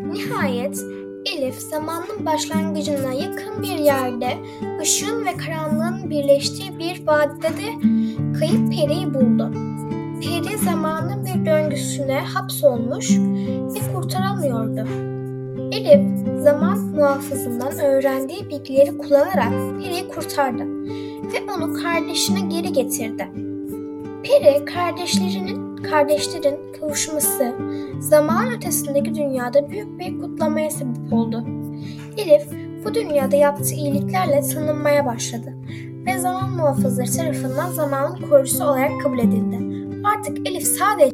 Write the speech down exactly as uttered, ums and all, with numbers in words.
Nihayet Elif zamanın başlangıcına yakın bir yerde ışığın ve karanlığın birleştiği bir vadide kayıp periyi buldu. Peri zamanın bir döngüsüne hapsolmuş ve kurtaramıyordu. Elif zaman muhafızından öğrendiği bilgileri kullanarak periyi kurtardı ve onu kardeşine geri getirdi. Peri kardeşlerinin kardeşlerin kavuşması zaman ötesindeki dünyada büyük bir kutlamaya sebep oldu. Elif bu dünyada yaptığı iyiliklerle tanınmaya başladı ve zaman muhafızları tarafından zamanın koruyucusu olarak kabul edildi. Artık Elif sadece